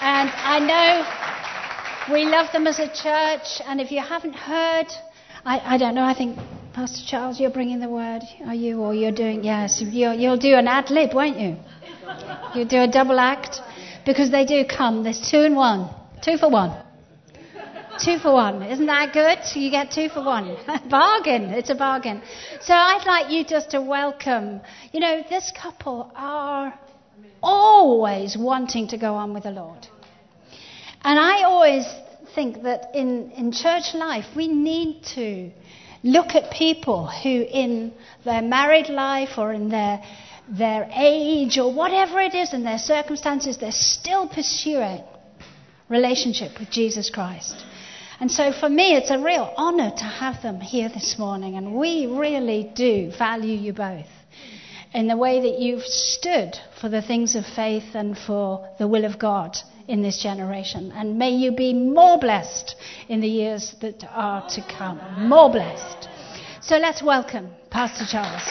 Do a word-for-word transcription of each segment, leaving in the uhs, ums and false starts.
And I know we love them as a church. And if you haven't heard, I, I don't know, I think, Pastor Charles, you're bringing the word, are you? Or you're doing, yes, you'll, you'll do an ad lib, won't you? You'll do a double act. Because they do come. There's two in one. Two for one. Two for one. Isn't that good? You get two for one. Bargain. It's a bargain. So I'd like you just to welcome, you know, this couple are always wanting to go on with the Lord. And I always think that in, in church life, we need to look at people who in their married life or in their their age or whatever it is in their circumstances, they're still pursuing relationship with Jesus Christ. And so for me, it's a real honor to have them here this morning. And we really do value you both in the way that you've stood for the things of faith and for the will of God in this generation. And may you be more blessed in the years that are to come. More blessed. So let's welcome Pastor Charles.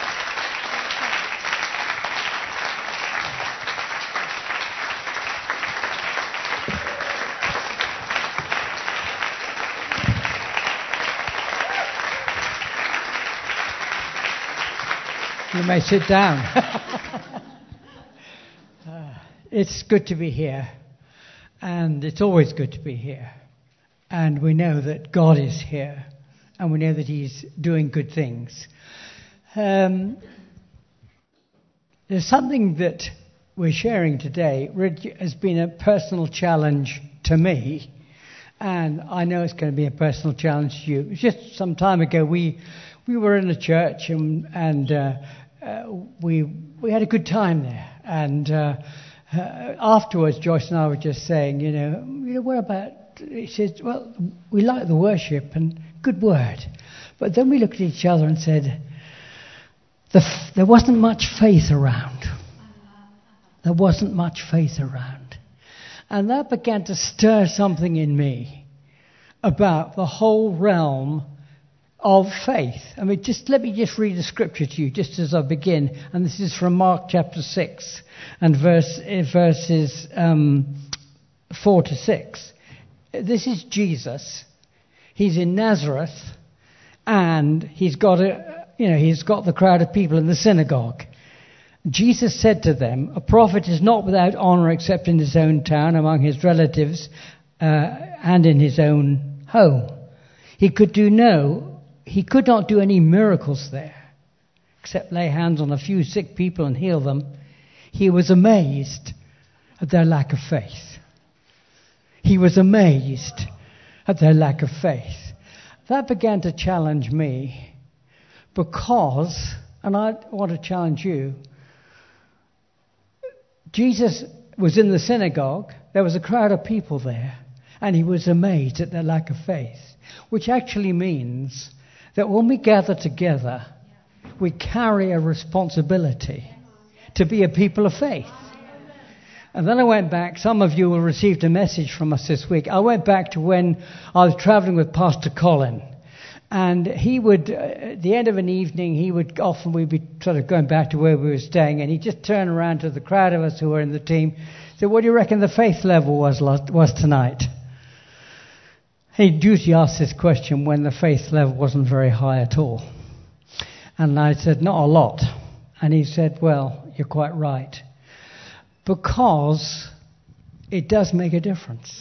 You may sit down. uh, it's good to be here, and it's always good to be here. And we know that God is here, and we know that He's doing good things. Um, there's something that we're sharing today which has been a personal challenge to me, and I know it's going to be a personal challenge to you. It was just some time ago we we were in a church, and and uh, uh, we we had a good time there. And uh, uh, afterwards, Joyce and I were just saying, you know, you know, what about? He said, well, we like the worship and good word, but then we looked at each other and said, the f- there wasn't much faith around. There wasn't much faith around, and that began to stir something in me about the whole realm of faith. I mean, just let me just read the scripture to you just as I begin. And this is from Mark chapter six and verse verses um, four to six. This is Jesus. He's in Nazareth, and he's got a, you know, he's got the crowd of people in the synagogue. Jesus said to them, "A prophet is not without honor except in his own town, among his relatives, uh, and in his own home." He could do no He could not do any miracles there, except lay hands on a few sick people and heal them. He was amazed at their lack of faith. He was amazed at their lack of faith. That began to challenge me because, and I want to challenge you, Jesus was in the synagogue. There was a crowd of people there, and he was amazed at their lack of faith, which actually means that when we gather together, we carry a responsibility to be a people of faith. And then I went back. Some of you will received a message from us this week. I went back to when I was traveling with Pastor Colin. And he would, uh, at the end of an evening, he would often, we'd be sort of going back to where we were staying, and he'd just turn around to the crowd of us who were in the team, say, "What do you reckon the faith level was was tonight?" He usually asked this question when the faith level wasn't very high at all. And I said, "Not a lot." And he said, "Well, you're quite right. Because it does make a difference."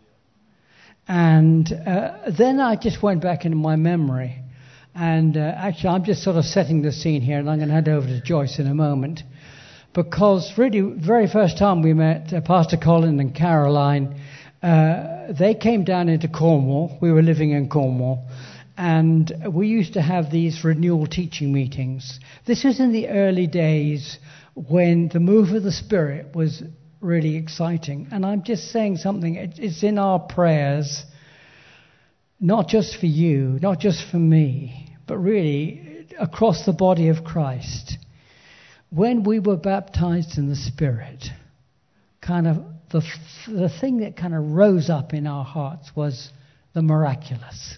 And uh, then I just went back into my memory. And uh, actually, I'm just sort of setting the scene here, and I'm going to hand over to Joyce in a moment. Because really, very first time we met uh, Pastor Colin and Caroline, Uh, they came down into Cornwall. We were living in Cornwall, and we used to have these renewal teaching meetings. This was in the early days when the move of the Spirit was really exciting. And I'm just saying something, it's in our prayers, not just for you, not just for me, but really across the body of Christ. When we were baptized in the Spirit, kind of The, the thing that kind of rose up in our hearts was the miraculous.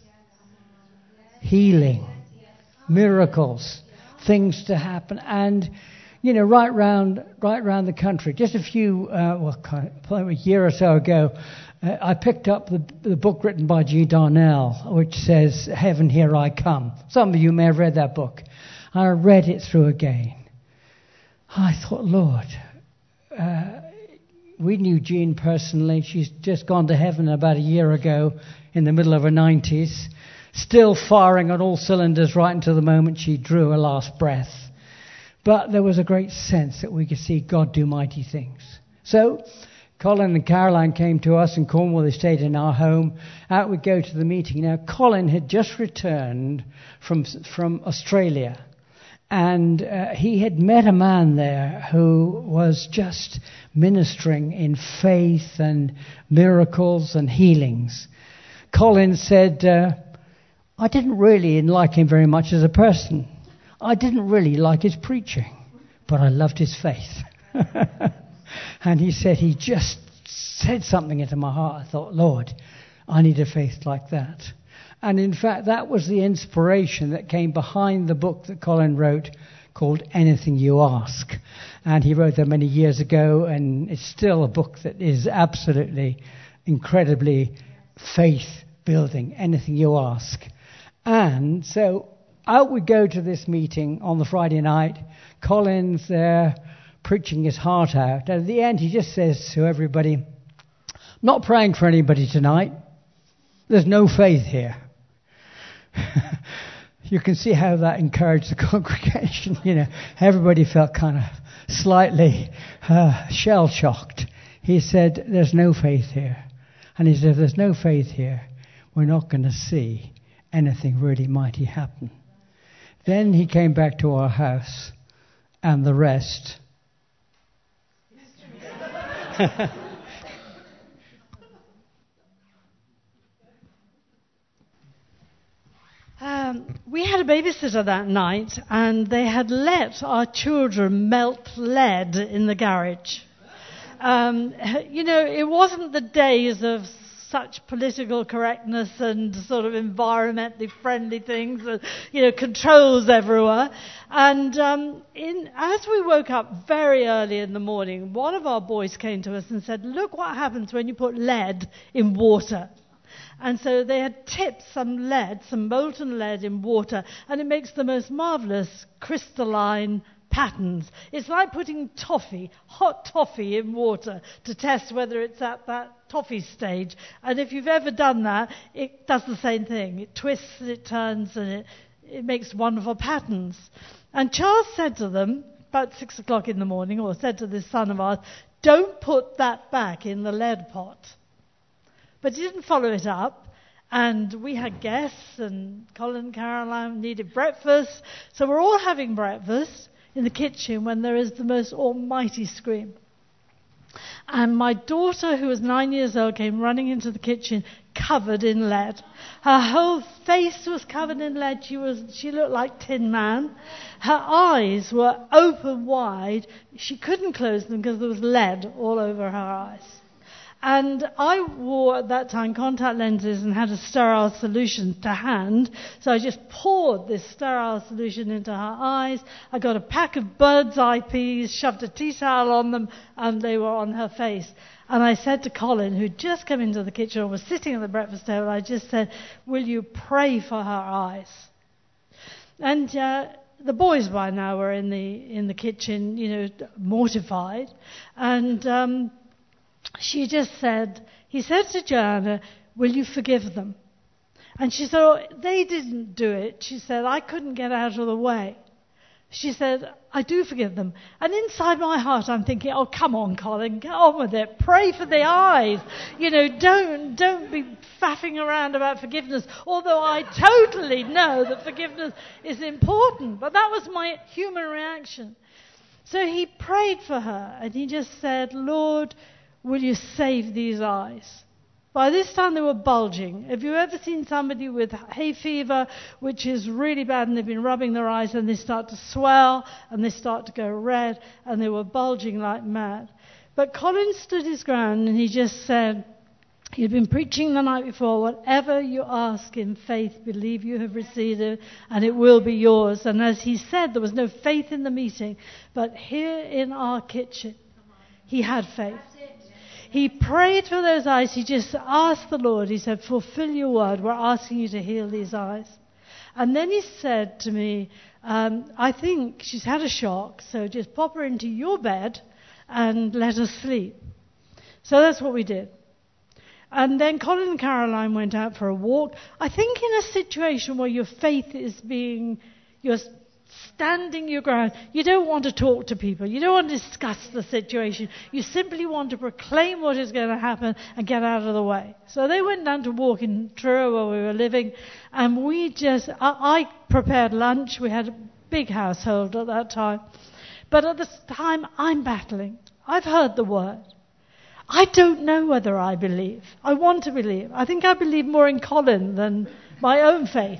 Healing, miracles, things to happen. And, you know, right round, right round the country. Just a few, uh, well, kind of, probably a year or so ago, uh, I picked up the, the book written by G. Darnell, which says, Heaven, Here I Come. Some of you may have read that book. I read it through again. I thought, Lord, uh, we knew Jean personally. She's just gone to heaven about a year ago in the middle of her nineties, still firing on all cylinders right until the moment she drew her last breath. But there was a great sense that we could see God do mighty things. So Colin and Caroline came to us in Cornwall. They stayed in our home. Out we go to the meeting. Now, Colin had just returned from from Australia. And uh, he had met a man there who was just ministering in faith and miracles and healings. Colin said, uh, I didn't really like him very much as a person. I didn't really like his preaching, but I loved his faith. And he said he just said something into my heart. I thought, Lord, I need a faith like that. And in fact, that was the inspiration that came behind the book that Colin wrote called Anything You Ask. And he wrote that many years ago, and it's still a book that is absolutely, incredibly faith-building, Anything You Ask. And so out we go to this meeting on the Friday night. Colin's there preaching his heart out. And at the end, he just says to everybody, I'm not praying for anybody tonight. There's no faith here. You can see how that encouraged the congregation. You know, everybody felt kind of slightly uh, shell-shocked. He said, there's no faith here. And he said, if there's no faith here, we're not going to see anything really mighty happen. Then he came back to our house, and the rest... Um, we had a babysitter that night, and they had let our children melt lead in the garage. Um, you know, it wasn't the days of such political correctness and sort of environmentally friendly things, and, you know, controls everywhere. And um, in, as we woke up very early in the morning, one of our boys came to us and said, look what happens when you put lead in water. And so they had tipped some lead, some molten lead in water, and it makes the most marvelous crystalline patterns. It's like putting toffee, hot toffee in water to test whether it's at that toffee stage. And if you've ever done that, it does the same thing. It twists, it turns, and it, it makes wonderful patterns. And Charles said to them, about six o'clock in the morning, or said to this son of ours, don't put that back in the lead pot. But he didn't follow it up, and we had guests, and Colin and Caroline needed breakfast. So we're all having breakfast in the kitchen when there is the most almighty scream. And my daughter, who was nine years old, came running into the kitchen covered in lead. Her whole face was covered in lead. She was, she looked like Tin Man. Her eyes were open wide. She couldn't close them because there was lead all over her eyes. And I wore at that time contact lenses and had a sterile solution to hand. So I just poured this sterile solution into her eyes. I got a pack of Bird's Eye peas, shoved a tea towel on them, and they were on her face. And I said to Colin, who'd just come into the kitchen and was sitting at the breakfast table, I just said, will you pray for her eyes? And uh, the boys by now were in the in the kitchen, you know, mortified. And... Um, She just said, he said to Joanna, will you forgive them? And she said, oh, they didn't do it. She said, I couldn't get out of the way. She said, I do forgive them. And inside my heart, I'm thinking, oh, come on, Colin, get on with it. Pray for the eyes. You know, don't, don't be faffing around about forgiveness, although I totally know that forgiveness is important. But that was my human reaction. So he prayed for her, and he just said, Lord, will you save these eyes? By this time they were bulging. Have you ever seen somebody with hay fever, which is really bad, and they've been rubbing their eyes and they start to swell and they start to go red, and they were bulging like mad? But Colin stood his ground and he just said, He'd been preaching the night before, whatever you ask in faith, believe you have received it, and it will be yours. And as he said, there was no faith in the meeting, but here in our kitchen, he had faith. He prayed for those eyes. He just asked the Lord, he said, fulfill your word. We're asking you to heal these eyes. And then he said to me, um, I think she's had a shock, so just pop her into your bed and let her sleep. So that's what we did. And then Colin and Caroline went out for a walk. I think in a situation where your faith is being, you're standing your ground, you don't want to talk to people. You don't want to discuss the situation. You simply want to proclaim what is going to happen and get out of the way. So they went down to walk in Truro where we were living, and we just, I, I prepared lunch. We had a big household at that time. But at this time, I'm battling. I've heard the word. I don't know whether I believe. I want to believe. I think I believe more in Colin than my own faith.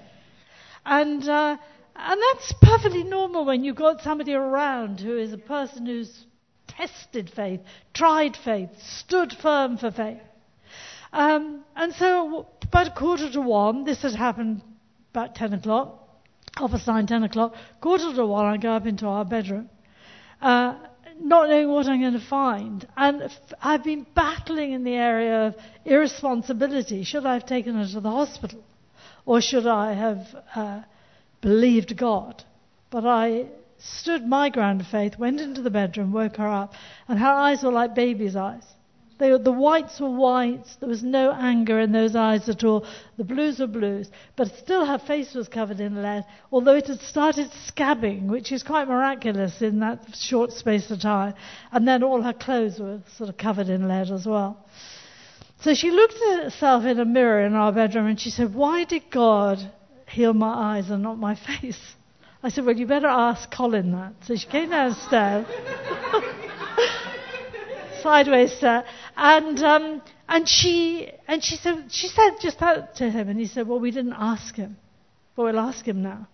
And uh, and that's perfectly normal when you've got somebody around who is a person who's tested faith, tried faith, stood firm for faith. Um, and so about a quarter to one, this had happened about ten o'clock, half past nine, ten o'clock, quarter to one, I go up into our bedroom. Uh, not knowing what I'm going to find. And I've been battling in the area of irresponsibility. Should I have taken her to the hospital? Or should I have uh, believed God? But I stood my ground of faith, went into the bedroom, woke her up, and her eyes were like baby's eyes. They were, the whites were whites. There was no anger in those eyes at all. The blues were blues. But still her face was covered in lead, although it had started scabbing, which is quite miraculous in that short space of time. And then all her clothes were sort of covered in lead as well. So she looked at herself in a mirror in our bedroom and she said, why did God heal my eyes and not my face? I said, well, you better ask Colin that. So she came downstairs. Sideways stare, and um, and she and she said she said just that to him, and he said, "Well, we didn't ask him, but we'll ask him now."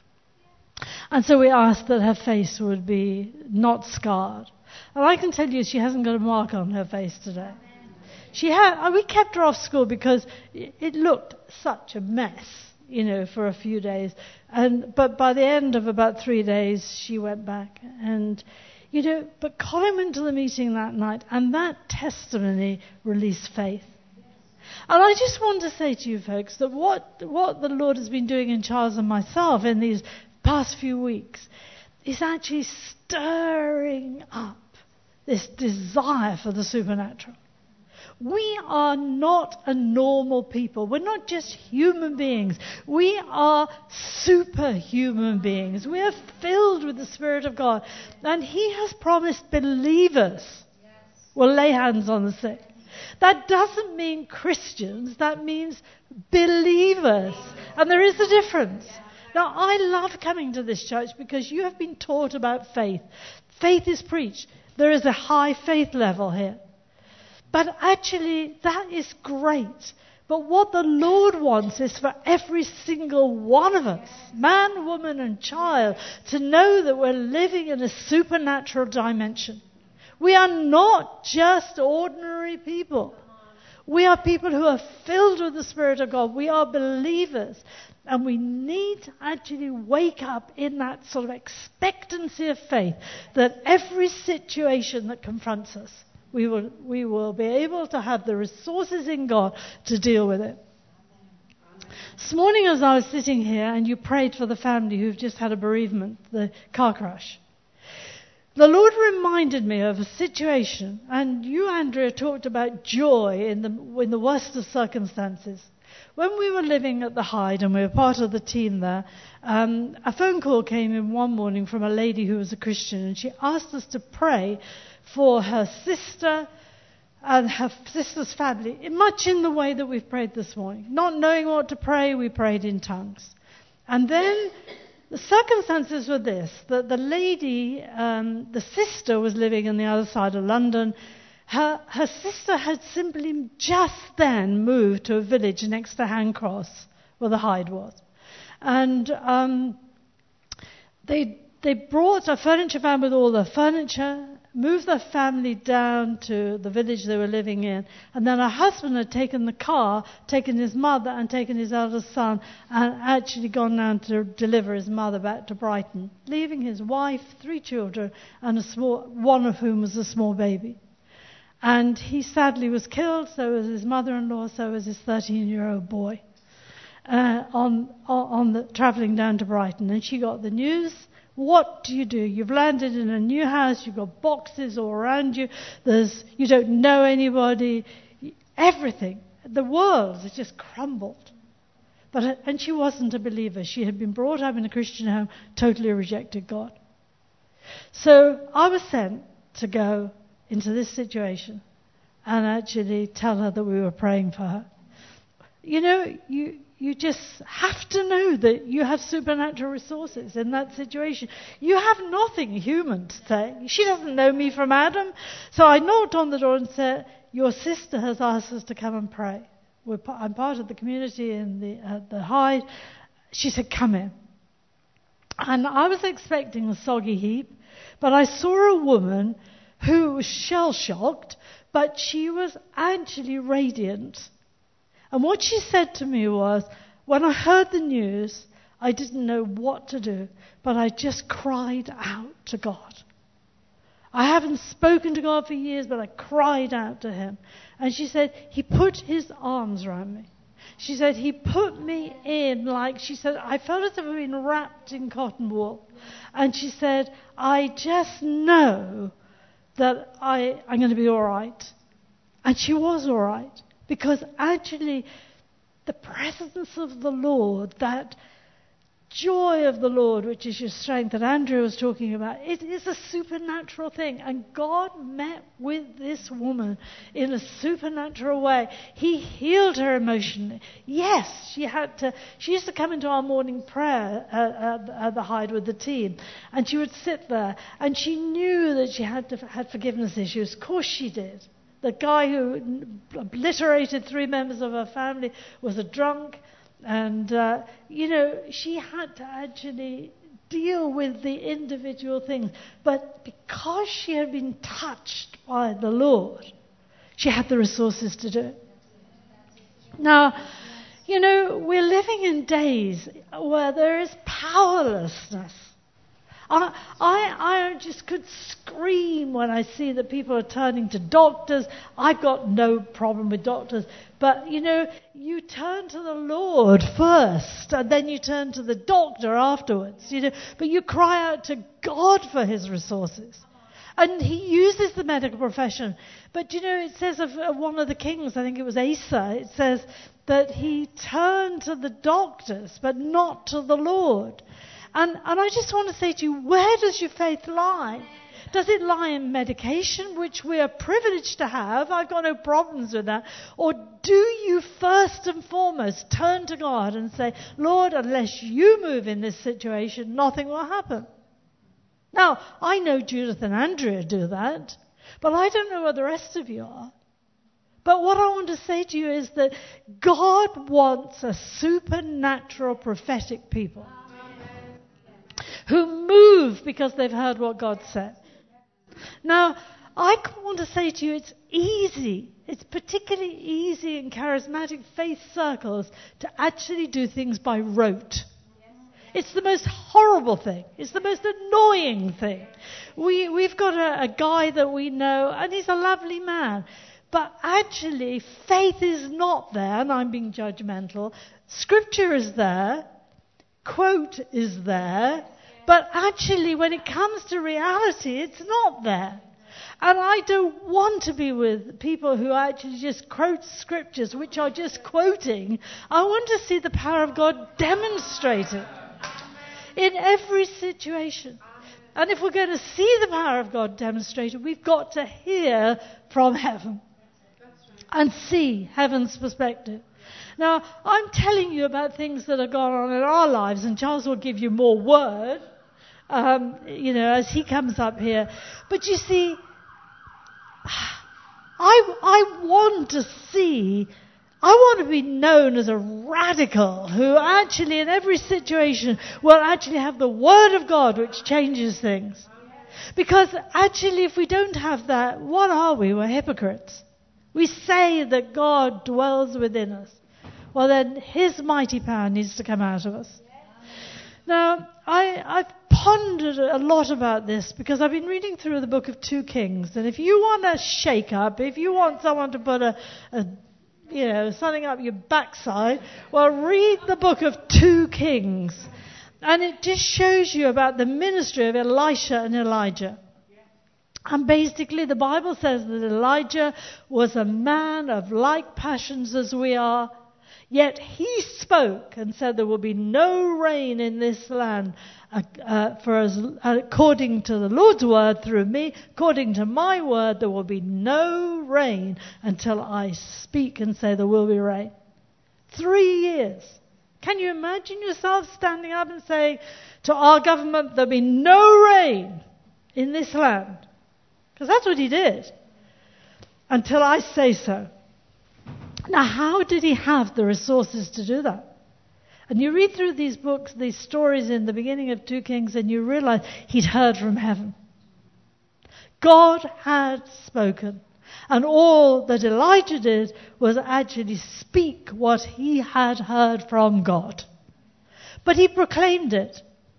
And so we asked that her face would be not scarred, and I can tell you, she hasn't got a mark on her face today. She had. We kept her off school because it looked such a mess, you know, for a few days, and but by the end of about three days, she went back and. You know, but Colin went to the meeting that night, and that testimony released faith. And I just want to say to you folks that what, what the Lord has been doing in Charles and myself in these past few weeks is actually stirring up this desire for the supernatural. We are not a normal people. We're not just human beings. We are superhuman beings. We are filled with the Spirit of God. And He has promised believers will lay hands on the sick. That doesn't mean Christians. That means believers. And there is a difference. Now, I love coming to this church because you have been taught about faith. Faith is preached. There is a high faith level here. But actually, that is great. But what the Lord wants is for every single one of us, man, woman, and child, to know that we're living in a supernatural dimension. We are not just ordinary people. We are people who are filled with the Spirit of God. We are believers. And we need to actually wake up in that sort of expectancy of faith that every situation that confronts us, We will, we will be able to have the resources in God to deal with it. This morning as I was sitting here and you prayed for the family who've just had a bereavement, the car crash, the Lord reminded me of a situation, and you, Andrea, talked about joy in the, in the worst of circumstances. When we were living at the Hyde and we were part of the team there, um, a phone call came in one morning from a lady who was a Christian, and she asked us to pray for her sister and her sister's family, much in the way that we've prayed this morning. Not knowing what to pray, we prayed in tongues. And then the circumstances were this, that the lady, um, the sister was living on the other side of London. Her, her sister had simply just then moved to a village next to Handcross, where the Hyde was. And um, they, they brought a furniture van with all the furniture, moved their family down to the village they were living in. And then her husband had taken the car, taken his mother and taken his eldest son, and actually gone down to deliver his mother back to Brighton, leaving his wife, three children, and a small, one of whom was a small baby. And he sadly was killed, so was his mother-in-law, so was his thirteen-year-old boy, uh, on, on the, travelling down to Brighton. And she got the news. What do you do? You've landed in a new house. You've got boxes all around you. There's, you don't know anybody. Everything. The world has just crumbled. But, and she wasn't a believer. She had been brought up in a Christian home, totally rejected God. So I was sent to go into this situation and actually tell her that we were praying for her. You know, you... You just have to know that you have supernatural resources in that situation. You have nothing human to say. She doesn't know me from Adam. So I knocked on the door and said, your sister has asked us to come and pray. We're, I'm part of the community in the, uh, the Hyde. She said, come in. And I was expecting a soggy heap, but I saw a woman who was shell-shocked, but she was actually radiant. And what she said to me was, when I heard the news, I didn't know what to do, but I just cried out to God. I haven't spoken to God for years, but I cried out to him. And she said, he put his arms around me. She said, he put me in like, she said, I felt as if I'd been wrapped in cotton wool. And she said, I just know that I, I'm going to be all right. And she was all right. Because actually, the presence of the Lord, that joy of the Lord, which is your strength that Andrew was talking about, it is a supernatural thing. And God met with this woman in a supernatural way. He healed her emotionally. Yes, she had to. She used to come into our morning prayer at, at, at the Hyde with the team, and she would sit there, and she knew that she had to, had forgiveness issues. Of course she did. The guy who obliterated three members of her family was a drunk. And, uh, you know, she had to actually deal with the individual things. But because she had been touched by the Lord, she had the resources to do it. Now, you know, we're living in days where there is powerlessness. I, I, I just could scream when I see that people are turning to doctors. I've got no problem with doctors. But, you know, you turn to the Lord first, and then you turn to the doctor afterwards. You know, but you cry out to God for his resources. And he uses the medical profession. But, you know, it says of one of the kings, I think it was Asa, it says that he turned to the doctors, but not to the Lord. And, and I just want to say to you, where does your faith lie? Does it lie in medication, which we are privileged to have? I've got no problems with that. Or do you first and foremost turn to God and say, Lord, unless you move in this situation, nothing will happen? Now, I know Judith and Andrea do that, but I don't know where the rest of you are. But what I want to say to you is that God wants a supernatural prophetic people who move because they've heard what God said. Now, I want to say to you, it's easy, it's particularly easy in charismatic faith circles to actually do things by rote. It's the most horrible thing. It's the most annoying thing. We, we've got a, a guy that we know, and he's a lovely man. But actually, faith is not there, and I'm being judgmental. Scripture is there. Quote is there. But actually, when it comes to reality, it's not there. And I don't want to be with people who actually just quote scriptures, which are just quoting. I want to see the power of God demonstrated in every situation. And if we're going to see the power of God demonstrated, we've got to hear from heaven and see heaven's perspective. Now, I'm telling you about things that have gone on in our lives, and Charles will give you more word, um, you know, as he comes up here. But you see, I, I want to see, I want to be known as a radical who actually in every situation will actually have the Word of God which changes things. Because actually, if we don't have that, what are we? We're hypocrites. We say that God dwells within us. Well, then his mighty power needs to come out of us. Now, I, I've pondered a lot about this because I've been reading through the book of two Kings. And if you want a shake-up, if you want someone to put a, a you know, something up your backside, well, read the book of two Kings. And it just shows you about the ministry of Elisha and Elijah. And basically the Bible says that Elijah was a man of like passions as we are, yet he spoke and said there will be no rain in this land uh, uh, for as, uh, according to the Lord's word through me, according to my word there will be no rain until I speak and say there will be rain. Three years. Can you imagine yourself standing up and saying to our government there'll be no rain in this land? Because that's what he did. Until I say so. Now, how did he have the resources to do that? And you read through these books, these stories in the beginning of two Kings, and you realize he'd heard from heaven. God had spoken. And all that Elijah did was actually speak what he had heard from God. But he proclaimed it.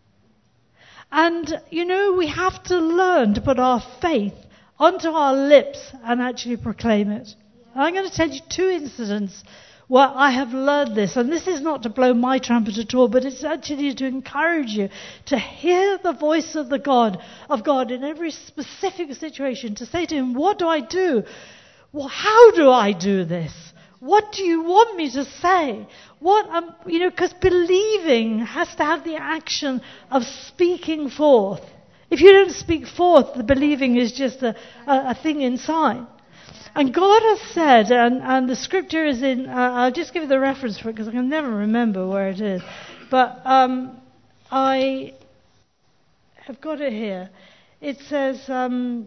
And, you know, we have to learn to put our faith onto our lips and actually proclaim it. And I'm going to tell you two incidents where I have learned this. And this is not to blow my trumpet at all, but it's actually to encourage you to hear the voice of the God, of God in every specific situation, to say to him, what do I do? Well, how do I do this? What do you want me to say? What, um, you know, because believing has to have the action of speaking forth. If you don't speak forth, the believing is just a, a, a thing inside. And God has said, and, and the scripture is in, uh, I'll just give you the reference for it because I can never remember where it is. But um, I have got it here. It says um,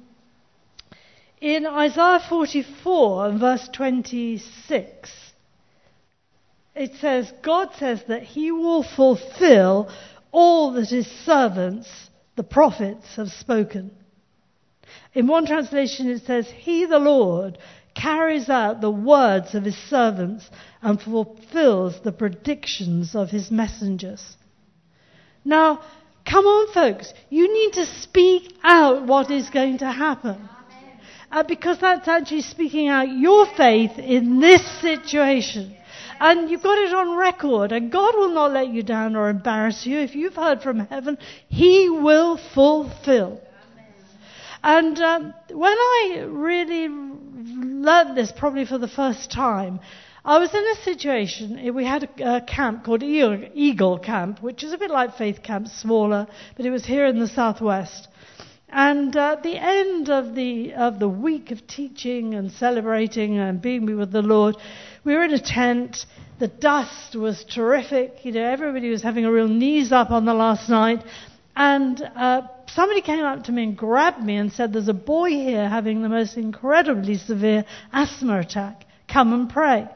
in Isaiah forty-four and verse twenty-six, it says, God says that he will fulfill all that his servants, the prophets, have spoken. In one translation it says, he, the Lord, carries out the words of his servants and fulfills the predictions of his messengers. Now, come on folks, you need to speak out what is going to happen. Uh, because that's actually speaking out your faith in this situation. And you've got it on record, and God will not let you down or embarrass you. If you've heard from heaven, he will fulfill. And um, when I really learned this, probably for the first time, I was in a situation, we had a, a camp called Eagle, Eagle Camp, which is a bit like Faith Camp, smaller, but it was here in the southwest. And uh, at the end of the of the week of teaching and celebrating and being with the Lord, we were in a tent. The dust was terrific. You know, everybody was having a real knees up on the last night. And uh, somebody came up to me and grabbed me and said, there's a boy here having the most incredibly severe asthma attack. Come and pray.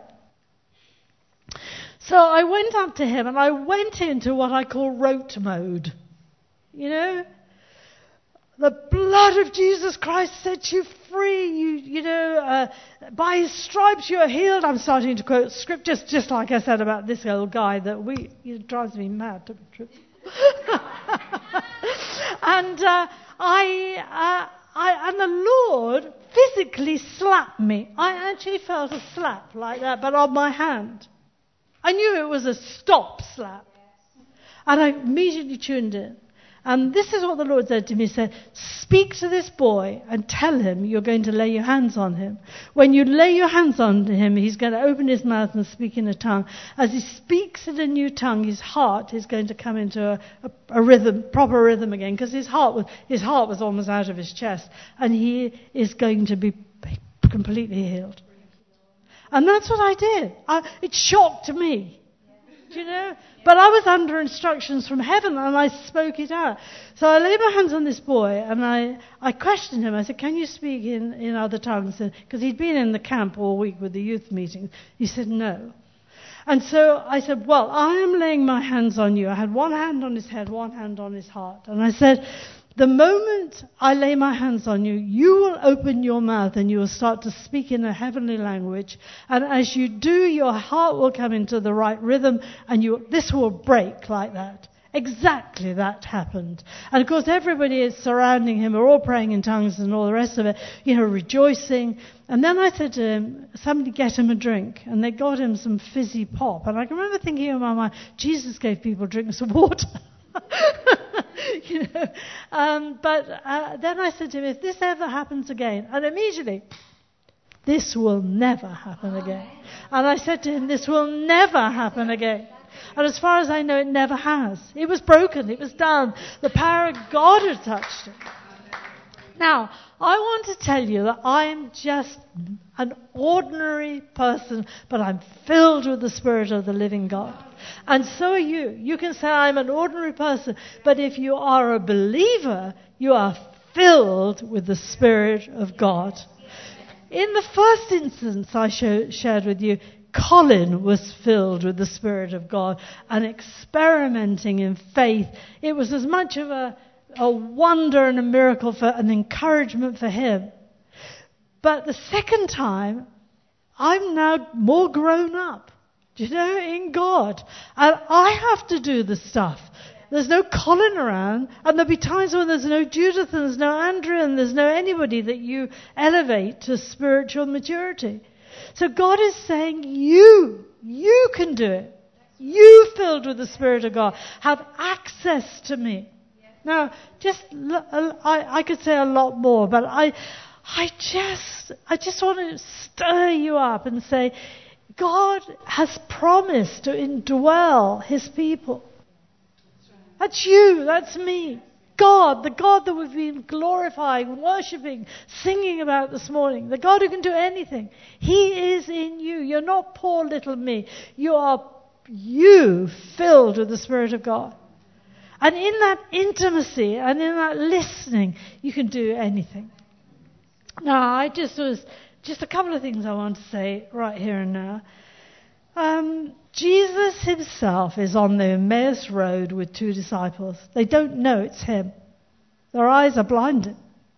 So I went up to him and I went into what I call rote mode. You know, the blood of Jesus Christ sets you free. You, you know, uh, by his stripes you are healed. I'm starting to quote scriptures, just like I said about this old guy that we, it drives me mad to be true. and uh, I, uh, I, and the Lord physically slapped me. I actually felt a slap like that, but on my hand. I knew it was a stop slap, and I immediately tuned in. And this is what the Lord said to me. He said, speak to this boy and tell him you're going to lay your hands on him. When you lay your hands on him, he's going to open his mouth and speak in a tongue. As he speaks in a new tongue, his heart is going to come into a, a, a rhythm, proper rhythm again, because his heart was, his heart was almost out of his chest. And he is going to be completely healed. And that's what I did. I, it shocked me. Do you know? But I was under instructions from heaven and I spoke it out. So I laid my hands on this boy and I, I questioned him. I said, can you speak in, in other tongues? Because he'd been in the camp all week with the youth meeting. He said, no. And so I said, well, I am laying my hands on you. I had one hand on his head, one hand on his heart. And I said, the moment I lay my hands on you, you will open your mouth and you will start to speak in a heavenly language. And as you do, your heart will come into the right rhythm and you, this will break like that. Exactly that happened. And of course everybody is surrounding him, are all praying in tongues and all the rest of it, you know, rejoicing. And then I said to him, somebody get him a drink. And they got him some fizzy pop. And I can remember thinking in my mind, Jesus gave people drinks of water. you know. Um, but uh, then I said to him, if this ever happens again, and immediately, this will never happen again. And I said to him, this will never happen again. And as far as I know, it never has. It was broken. It was done. The power of God had touched it. Now, I want to tell you that I'm just an ordinary person, but I'm filled with the Spirit of the living God. And so are you. You can say, I'm an ordinary person, but if you are a believer, you are filled with the Spirit of God. In the first instance I show, shared with you, Colin was filled with the Spirit of God and experimenting in faith. It was as much of a, a wonder and a miracle, for an encouragement for him. But the second time, I'm now more grown up, you know, in God. And I have to do the stuff. There's no Colin around, and there'll be times when there's no Judith and there's no Andrea and there's no anybody that you elevate to spiritual maturity. So God is saying, you, you can do it. You, filled with the Spirit of God, have access to me. Now, just, I, I could say a lot more, but I, I just, I just want to stir you up and say, God has promised to indwell His people. That's you, that's me. God, the God that we've been glorifying, worshipping, singing about this morning, the God who can do anything. He is in you. You're not poor little me. You are you filled with the Spirit of God. And in that intimacy and in that listening, you can do anything. Now, I just was, just a couple of things I want to say right here and now. Um, Jesus himself is on the Emmaus Road with two disciples. They don't know it's him. Their eyes are blinded.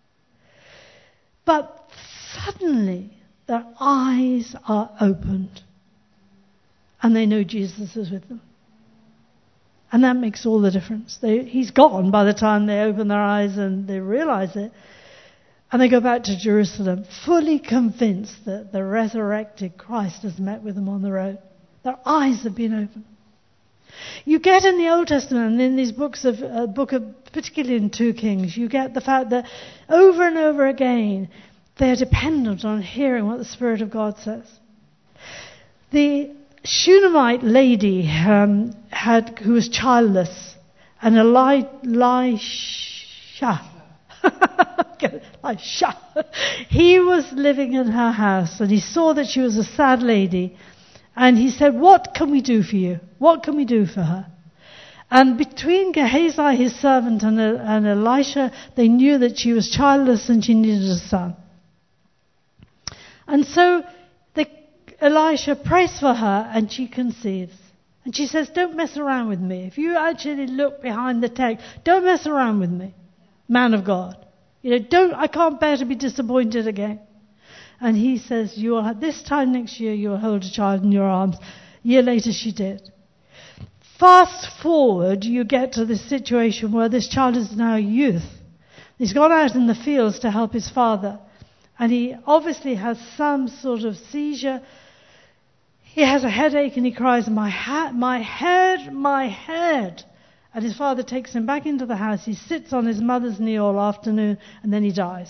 But suddenly their eyes are opened and they know Jesus is with them. And that makes all the difference. They, he's gone by the time they open their eyes and they realize it. And they go back to Jerusalem, fully convinced that the resurrected Christ has met with them on the road. Their eyes have been opened. You get in the Old Testament and in these books of, uh, book of, particularly in two Kings, you get the fact that over and over again, they're dependent on hearing what the Spirit of God says. The Shunammite lady um, had, who was childless, and Eli, Elisha, Elisha, he was living in her house, and he saw that she was a sad lady, and he said, what can we do for you? What can we do for her? And between Gehazi, his servant, and, and Elisha, they knew that she was childless and she needed a son. And so the, Elisha prays for her and she conceives. And she says, don't mess around with me. If you actually look behind the text, don't mess around with me, man of God. You know, don't, I can't bear to be disappointed again. And he says, you will have, this time next year you will hold a child in your arms. A year later she did. Fast forward, you get to this situation where this child is now a youth. He's gone out in the fields to help his father. And he obviously has some sort of seizure. He has a headache and he cries, my, ha- my head, my head. And his father takes him back into the house. He sits on his mother's knee all afternoon and then he dies.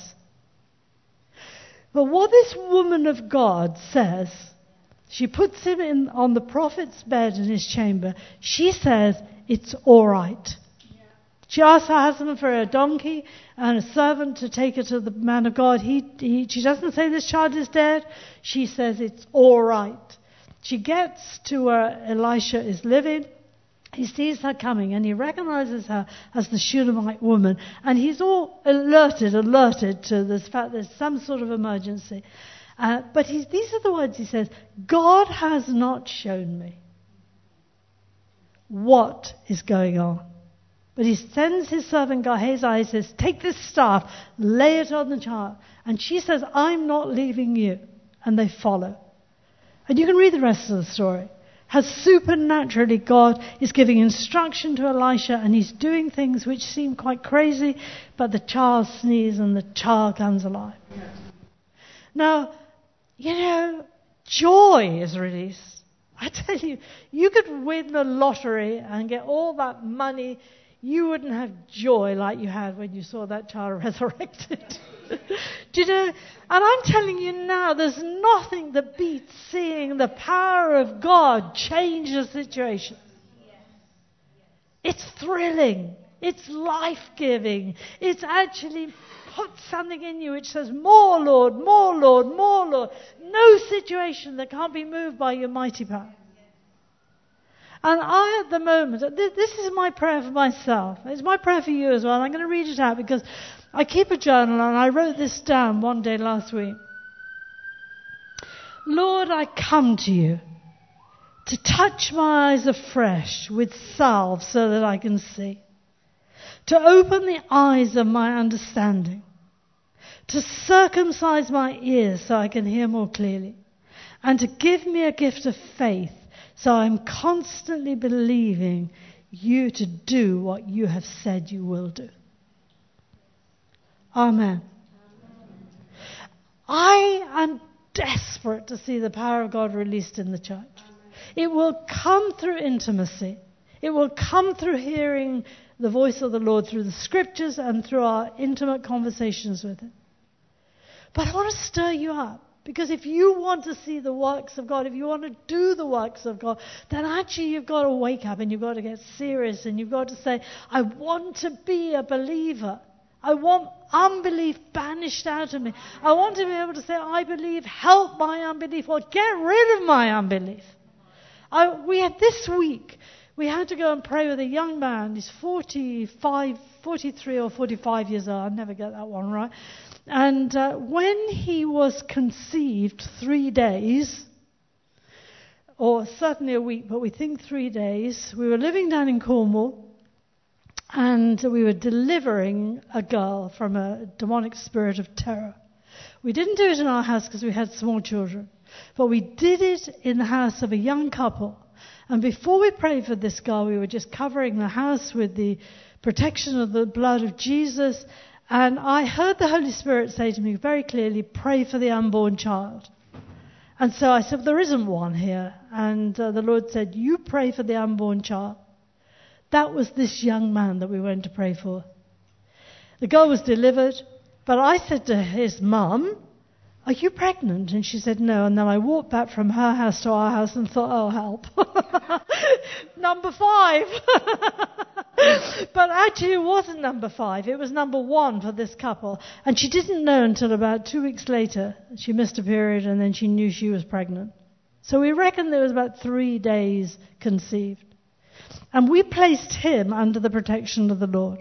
But what this woman of God says, she puts him in on the prophet's bed in his chamber. She says, it's all right. Yeah. She asks her husband for a donkey and a servant to take her to the man of God. He, he, she doesn't say this child is dead. She says it's all right. She gets to where Elisha is living. He sees her coming and he recognizes her as the Shunammite woman. And he's all alerted, alerted to this fact there's some sort of emergency. Uh, but he's, these are the words he says, God has not shown me what is going on. But he sends his servant Gehazi. He says, take this staff, lay it on the child. And she says, I'm not leaving you. And they follow. And you can read the rest of the story. How supernaturally God is giving instruction to Elisha, and he's doing things which seem quite crazy, but the child sneezes and the child comes alive. Yeah. Now, you know, joy is released. I tell you, you could win the lottery and get all that money. You wouldn't have joy like you had when you saw that child resurrected. Do you know? And I'm telling you now, there's nothing that beats seeing the power of God change a situation. It's thrilling. It's life-giving. It's actually put something in you which says, more Lord, more Lord, more Lord. No situation that can't be moved by your mighty power. And I, at the moment, this is my prayer for myself. It's my prayer for you as well. I'm going to read it out because I keep a journal and I wrote this down one day last week. Lord, I come to you to touch my eyes afresh with salve so that I can see. To open the eyes of my understanding. To circumcise my ears so I can hear more clearly. And to give me a gift of faith so I'm constantly believing you to do what you have said you will do. Amen. I am desperate to see the power of God released in the church. It will come through intimacy. It will come through hearing the voice of the Lord through the scriptures and through our intimate conversations with Him. But I want to stir you up. Because if you want to see the works of God, if you want to do the works of God, then actually you've got to wake up and you've got to get serious and you've got to say, I want to be a believer. I want unbelief banished out of me. I want to be able to say, I believe, help my unbelief, or get rid of my unbelief. I, we had this week, we had to go and pray with a young man. He's forty-five, forty-three or forty-five years old. I'll never get that one right. And uh, when he was conceived, three days, or certainly a week, but we think three days, we were living down in Cornwall, and we were delivering a girl from a demonic spirit of terror. We didn't do it in our house because we had small children, but we did it in the house of a young couple. And before we prayed for this girl, we were just covering the house with the protection of the blood of Jesus. And I heard the Holy Spirit say to me very clearly, pray for the unborn child. And so I said, there isn't one here. And uh, the Lord said, you pray for the unborn child. That was this young man that we went to pray for. The girl was delivered, but I said to his mum, are you pregnant? And she said, no. And then I walked back from her house to our house and thought, oh, help. Number five. But actually it wasn't number five. It was number one for this couple. And she didn't know until about two weeks later. She missed a period and then she knew she was pregnant. So we reckon there was about three days conceived. And we placed him under the protection of the Lord.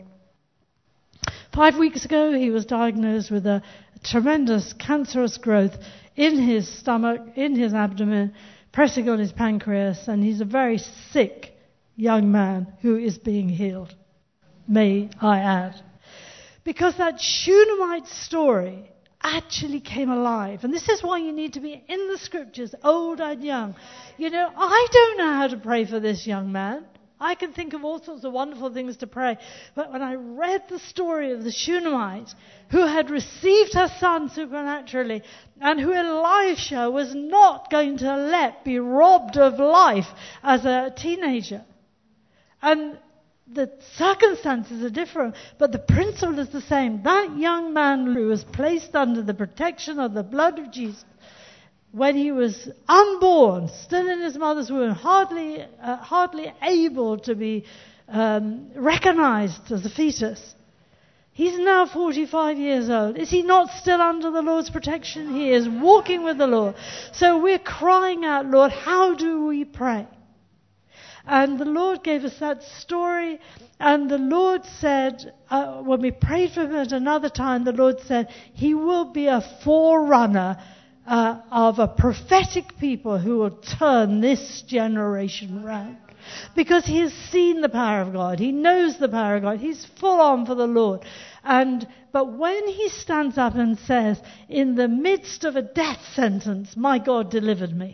Five weeks ago, he was diagnosed with a tremendous cancerous growth in his stomach, in his abdomen, pressing on his pancreas, and he's a very sick young man who is being healed, may I add. Because that Shunammite story actually came alive. And this is why you need to be in the scriptures, old and young. You know, I don't know how to pray for this young man. I can think of all sorts of wonderful things to pray. But when I read the story of the Shunammite who had received her son supernaturally and who Elisha was not going to let be robbed of life as a teenager. And the circumstances are different, but the principle is the same. That young man who was placed under the protection of the blood of Jesus, when he was unborn, still in his mother's womb, hardly, uh, hardly able to be um, recognized as a fetus. He's now forty-five years old. Is he not still under the Lord's protection? He is walking with the Lord. So we're crying out, Lord, how do we pray? And the Lord gave us that story, and the Lord said, uh, when we prayed for him at another time, the Lord said, he will be a forerunner Uh, of a prophetic people who will turn this generation round. Because he has seen the power of God. He knows the power of God. He's full on for the Lord. And but when he stands up and says, in the midst of a death sentence, my God delivered me,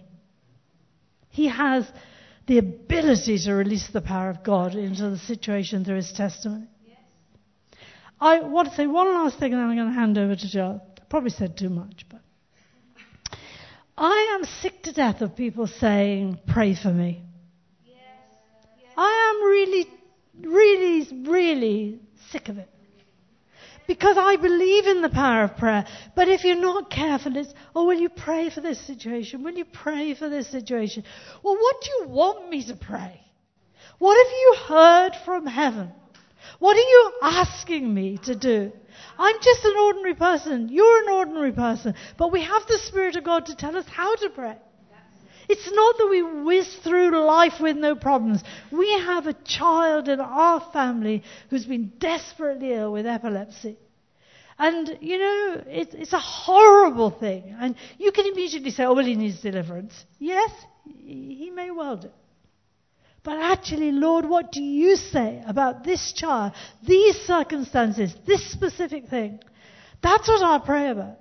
he has the ability to release the power of God into the situation through his testimony. Yes. I want to say one last thing and then I'm going to hand over to Joe. I probably said too much, but I am sick to death of people saying, pray for me. Yes. Yes. I am really, really, really sick of it. Because I believe in the power of prayer. But if you're not careful, it's, oh, will you pray for this situation? Will you pray for this situation? Well, what do you want me to pray? What have you heard from heaven? What are you asking me to do? I'm just an ordinary person. You're an ordinary person. But we have the Spirit of God to tell us how to pray. It's not that we whiz through life with no problems. We have a child in our family who's been desperately ill with epilepsy. And, you know, it, it's a horrible thing. And you can immediately say, oh, well, he needs deliverance. Yes, he may well do. But actually, Lord, what do you say about this child, these circumstances, this specific thing? That's what I pray about.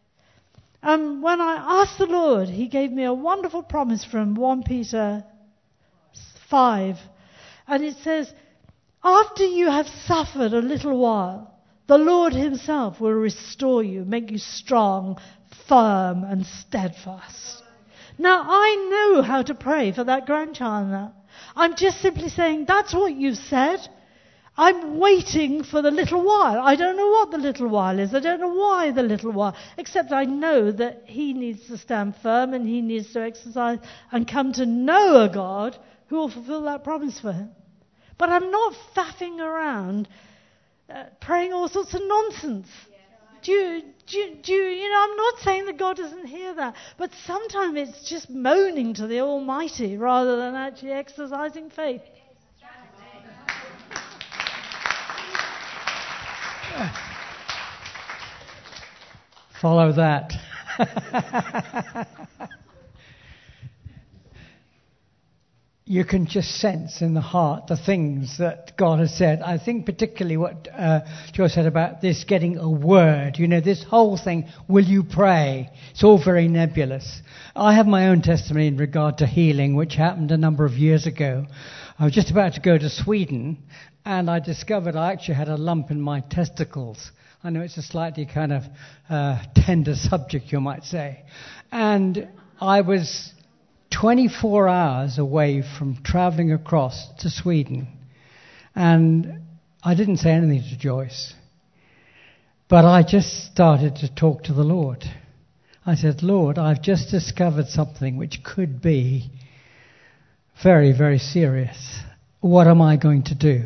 And when I asked the Lord, he gave me a wonderful promise from First Peter five. And it says, after you have suffered a little while, the Lord himself will restore you, make you strong, firm, and steadfast. Now, I know how to pray for that grandchild now. I'm just simply saying, that's what you've said. I'm waiting for the little while. I don't know what the little while is. I don't know why the little while. Except I know that he needs to stand firm and he needs to exercise and come to know a God who will fulfill that promise for him. But I'm not faffing around uh, praying all sorts of nonsense. Do you, do, you, do you, you know, I'm not saying that God doesn't hear that. But sometimes it's just moaning to the Almighty rather than actually exercising faith. Follow that. You can just sense in the heart the things that God has said. I think particularly what uh, Joe said about this getting a word. You know, this whole thing, will you pray? It's all very nebulous. I have my own testimony in regard to healing, which happened a number of years ago. I was just about to go to Sweden, and I discovered I actually had a lump in my testicles. I know it's a slightly kind of uh, tender subject, you might say. And I was twenty-four hours away from travelling across to Sweden. And I didn't say anything to Joyce. But I just started to talk to the Lord. I said, Lord, I've just discovered something which could be very, very serious. What am I going to do?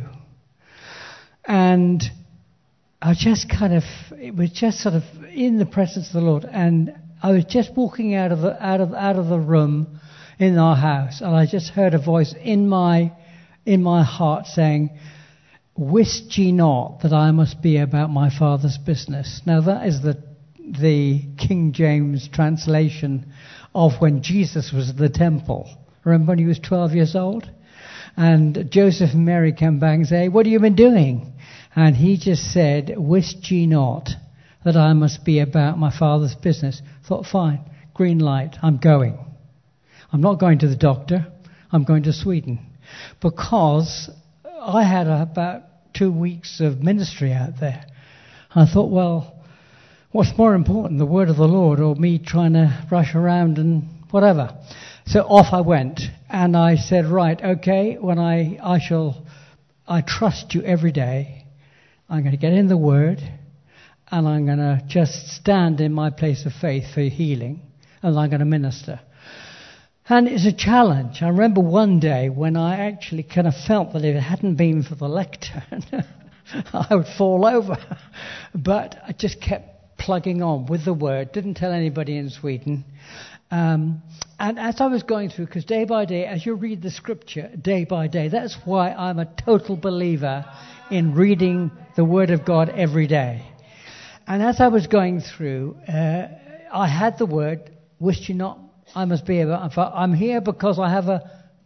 And I just kind of, it was just sort of in the presence of the Lord. And I was just walking out of the, out of, out of the room in our house, and I just heard a voice in my in my heart saying, wist ye not that I must be about my Father's business? Now that is the the King James translation of when Jesus was at the temple. Remember when he was twelve years old? And Joseph and Mary came back and say, what have you been doing? And he just said, wist ye not that I must be about my Father's business? Thought, fine, green light, I'm going. I'm not going to the doctor. I'm going to Sweden. Because I had about two weeks of ministry out there. I thought, well, what's more important, the word of the Lord or me trying to rush around and whatever? So off I went. And I said, right, okay, when I, I shall, I trust you every day. I'm going to get in the word. And I'm going to just stand in my place of faith for healing. And I'm going to minister. And it's a challenge. I remember one day when I actually kind of felt that if it hadn't been for the lectern, I would fall over. But I just kept plugging on with the word, didn't tell anybody in Sweden. Um, and as I was going through, because day by day, as you read the scripture, day by day, that's why I'm a total believer in reading the word of God every day. And as I was going through, uh, I had the word, wist you not, I must be about, I'm here because I have a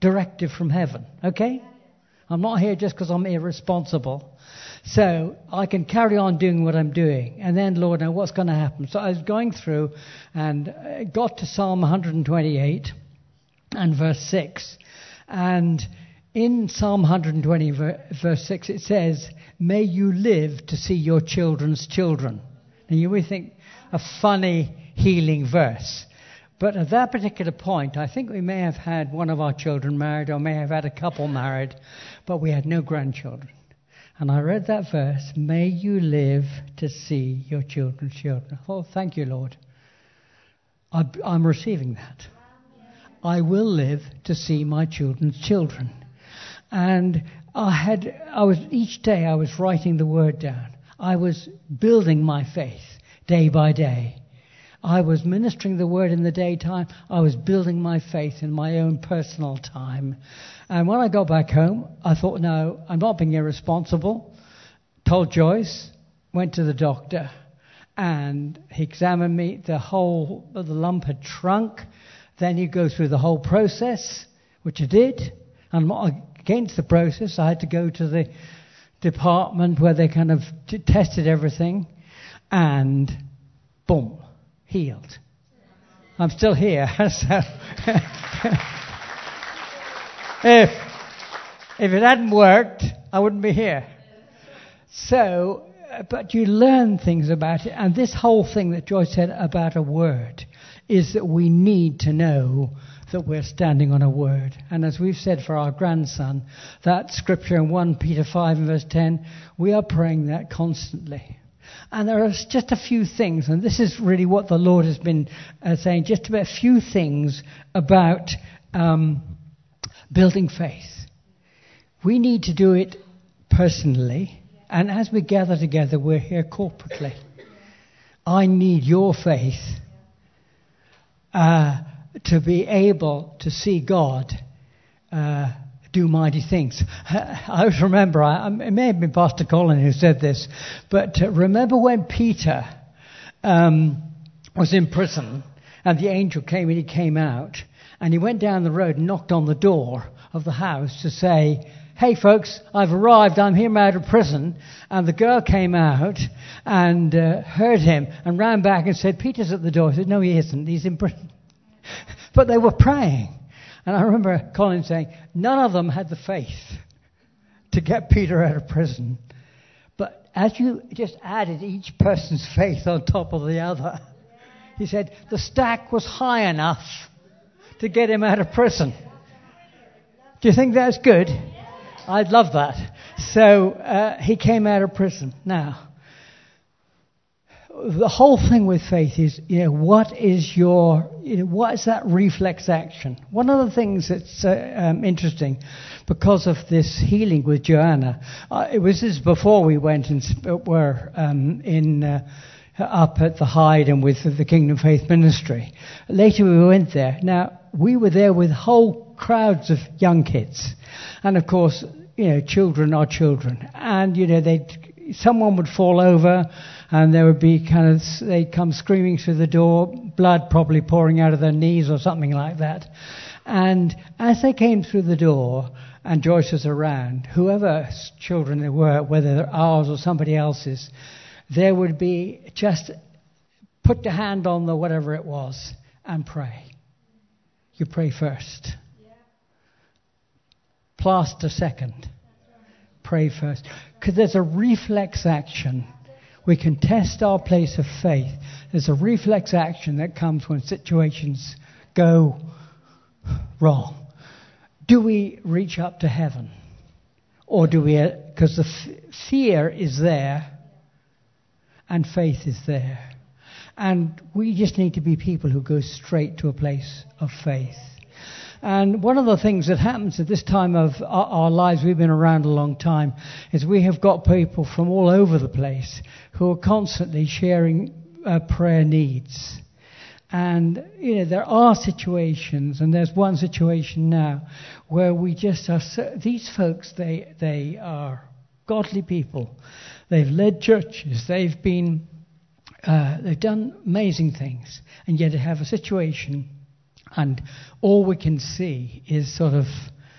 directive from heaven, okay? I'm not here just because I'm irresponsible. So I can carry on doing what I'm doing. And then, Lord, now what's going to happen? So I was going through and got to Psalm one twenty-eight and verse six. And in Psalm one twenty verse six it says, may you live to see your children's children. And you would think a funny healing verse. But at that particular point, I think we may have had one of our children married or may have had a couple married, but we had no grandchildren. And I read that verse, may you live to see your children's children. Oh, thank you, Lord. I, I'm receiving that. I will live to see my children's children. And I had, I was, each day I was writing the word down. I was building my faith day by day. I was ministering the word in the daytime. I was building my faith in my own personal time. And when I got back home, I thought, no, I'm not being irresponsible. Told Joyce, went to the doctor, and he examined me. The whole of the lump had shrunk. Then you go through the whole process, which I did. I'm not against the process. I had to go to the department where they kind of t- tested everything, and boom. Healed. I'm still here. So if if it hadn't worked, I wouldn't be here. So, but you learn things about it, and this whole thing that Joyce said about a word is that we need to know that we're standing on a word. And as we've said for our grandson, that scripture in First Peter five and verse ten, we are praying that constantly. And there are just a few things, and this is really what the Lord has been uh, saying, just about a few things about um, building faith. We need to do it personally, and as we gather together, we're here corporately. I need your faith uh, to be able to see God uh do mighty things. I always remember, I, it may have been Pastor Colin who said this, but uh, remember when Peter um, was in prison and the angel came and he came out and he went down the road and knocked on the door of the house to say, hey folks, I've arrived, I'm here out of prison. And the girl came out and uh, heard him and ran back and said, Peter's at the door. He said, no, he isn't, he's in prison. But they were praying. And I remember Colin saying, none of them had the faith to get Peter out of prison. But as you just added each person's faith on top of the other, he said, the stack was high enough to get him out of prison. Do you think that's good? I'd love that. So uh, he came out of prison. Now, the whole thing with faith is, you know, what is your, you know, what is that reflex action? One of the things that's uh, um, interesting, because of this healing with Joanna, uh, it was this before we went and sp- were um, in uh, up at the Hyde and with the Kingdom Faith Ministry. Later we went there. Now, we were there with whole crowds of young kids. And of course, you know, children are children. And, you know, they'd someone would fall over and there would be kind of, they'd come screaming through the door, blood probably pouring out of their knees or something like that. And as they came through the door and Joyce was around, whoever children they were, whether they're ours or somebody else's, there would be just put your hand on the whatever it was and pray. You pray first. Plaster second. Pray first. Because there's a reflex action. We can test our place of faith. There's a reflex action that comes when situations go wrong. Do we reach up to heaven? Or do we, because the f- fear is there and faith is there. And we just need to be people who go straight to a place of faith. And one of the things that happens at this time of our, our lives, we've been around a long time, is we have got people from all over the place who are constantly sharing uh, prayer needs. And, you know, there are situations, and there's one situation now, where we just are, so, these folks, they, they are godly people. They've led churches. They've been, uh, they've done amazing things. And yet they have a situation And all we can see is sort of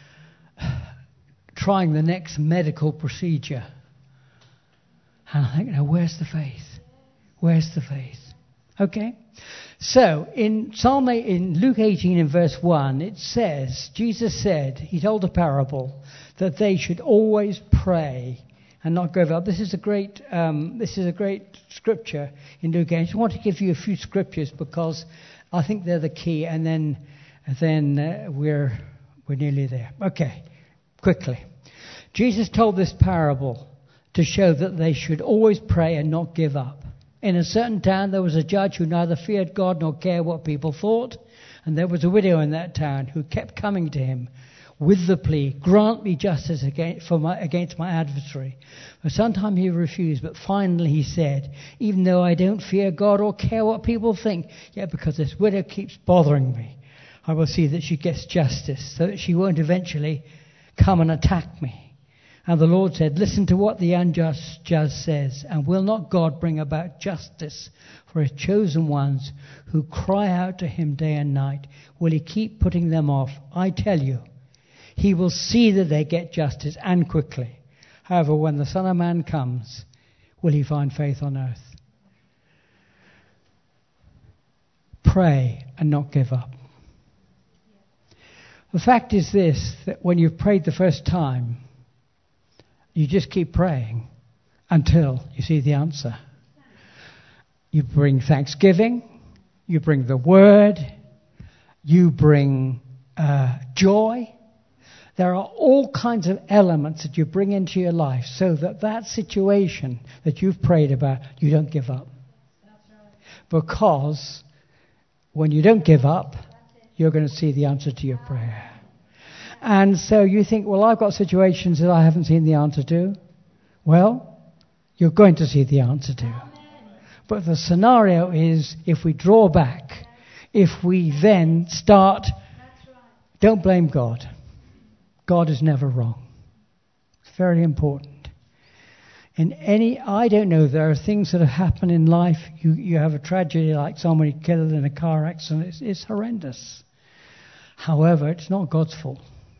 trying the next medical procedure. And I think, now, where's the faith? Where's the faith? Okay? So, in Psalm eight, in Luke eighteen in verse one, it says, Jesus said, he told a parable, that they should always pray and not give up. This is a great, um, this is a great scripture in Luke eight. I just want to give you a few scriptures because I think they're the key, and then, then uh, we're we're nearly there. Okay, quickly. Jesus told this parable to show that they should always pray and not give up. In a certain town there was a judge who neither feared God nor cared what people thought, and there was a widow in that town who kept coming to him with the plea, grant me justice against, for my, against my adversary. For some time he refused, but finally he said, even though I don't fear God or care what people think, yet because this widow keeps bothering me, I will see that she gets justice, so that she won't eventually come and attack me. And the Lord said, listen to what the unjust judge says, and will not God bring about justice for his chosen ones who cry out to him day and night? Will he keep putting them off? I tell you, he will see that they get justice, and quickly. However, when the Son of Man comes, will he find faith on earth? Pray and not give up. The fact is this, that when you've prayed the first time, you just keep praying until you see the answer. You bring thanksgiving, you bring the word, you bring uh, joy. There are all kinds of elements that you bring into your life so that that situation that you've prayed about, you don't give up. That's right. Because when you don't give up, you're going to see the answer to your prayer. And so you think, well, I've got situations that I haven't seen the answer to. Well, you're going to see the answer to. But the scenario is, if we draw back, if we then start, don't blame God. God is never wrong. It's very important. In any, I don't know, there are things that have happened in life. You, you have a tragedy like somebody killed in a car accident. It's, it's horrendous. However, it's not God's fault.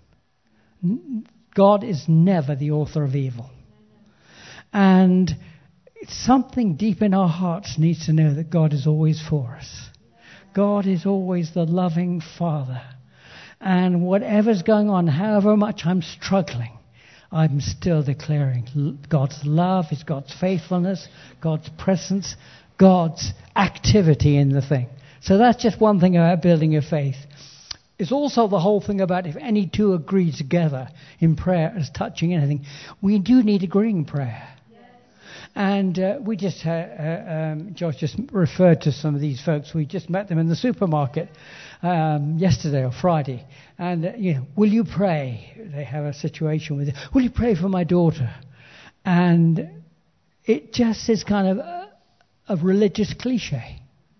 God is never the author of evil. And something deep in our hearts needs to know that God is always for us. God is always the loving Father. And whatever's going on, however much I'm struggling, I'm still declaring God's love, is God's faithfulness, God's presence, God's activity in the thing. So that's just one thing about building your faith. It's also the whole thing about if any two agree together in prayer as touching anything. We do need agreeing prayer. Yes. And uh, we just, uh, uh, um, Josh just referred to some of these folks. We just met them in the supermarket um, yesterday or Friday. And, uh, you know, will you pray? They have a situation with it. Will you pray for my daughter? And it just is kind of a, a religious cliche.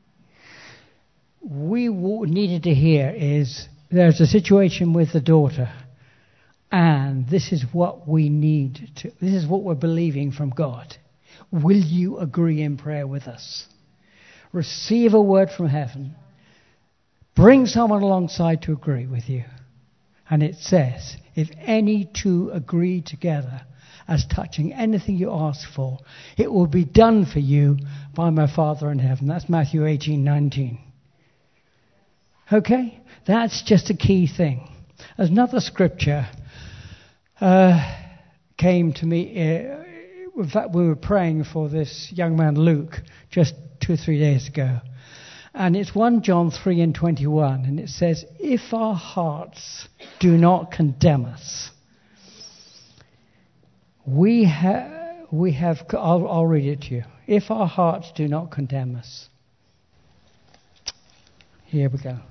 We w- needed to hear is there's a situation with the daughter, and this is what we need to, this is what we're believing from God. Will you agree in prayer with us? Receive a word from heaven. Bring someone alongside to agree with you. And it says, if any two agree together as touching anything you ask for, it will be done for you by my Father in heaven. That's Matthew eighteen nineteen. Okay? That's just a key thing. There's another scripture uh, came to me. Uh, in fact, we were praying for this young man, Luke, just two or three days ago. And it's First John three and twenty-one. And it says, if our hearts do not condemn us, we, ha- we have... I'll, I'll read it to you. If our hearts do not condemn us. Here we go.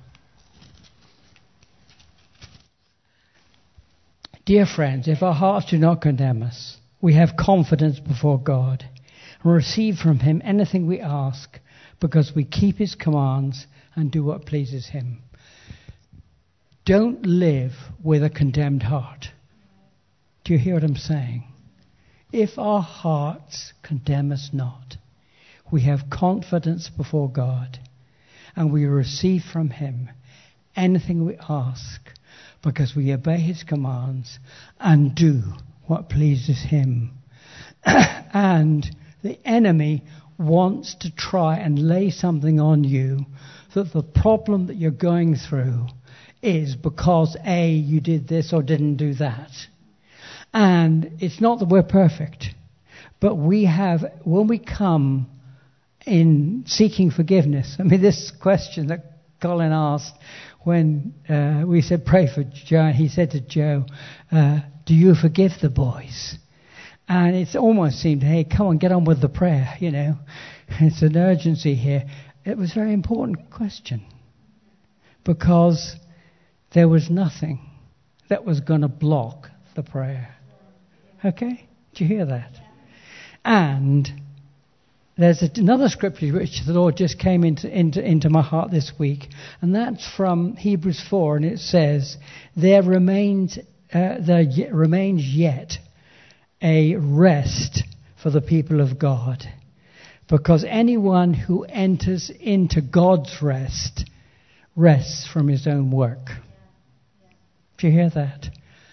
Dear friends, if our hearts do not condemn us, we have confidence before God and receive from him anything we ask because we keep his commands and do what pleases him. Don't live with a condemned heart. Do you hear what I'm saying? If our hearts condemn us not, we have confidence before God and we receive from him anything we ask, because we obey his commands and do what pleases him. And the enemy wants to try and lay something on you that the problem that you're going through is because A, you did this or didn't do that. And it's not that we're perfect, but we have, when we come in seeking forgiveness, I mean, this question that Colin asked when uh, we said pray for Joe, he said to Joe, uh, do you forgive the boys? And it's almost seemed, hey, come on, get on with the prayer, you know. It's an urgency here. It was a very important question because there was nothing that was going to block the prayer. Okay? Did you hear that? And there's another scripture which the Lord just came into, into, into my heart this week, and that's from Hebrews four, and it says, there remains, uh, there remains yet a rest for the people of God, because anyone who enters into God's rest rests from his own work. Do you hear that?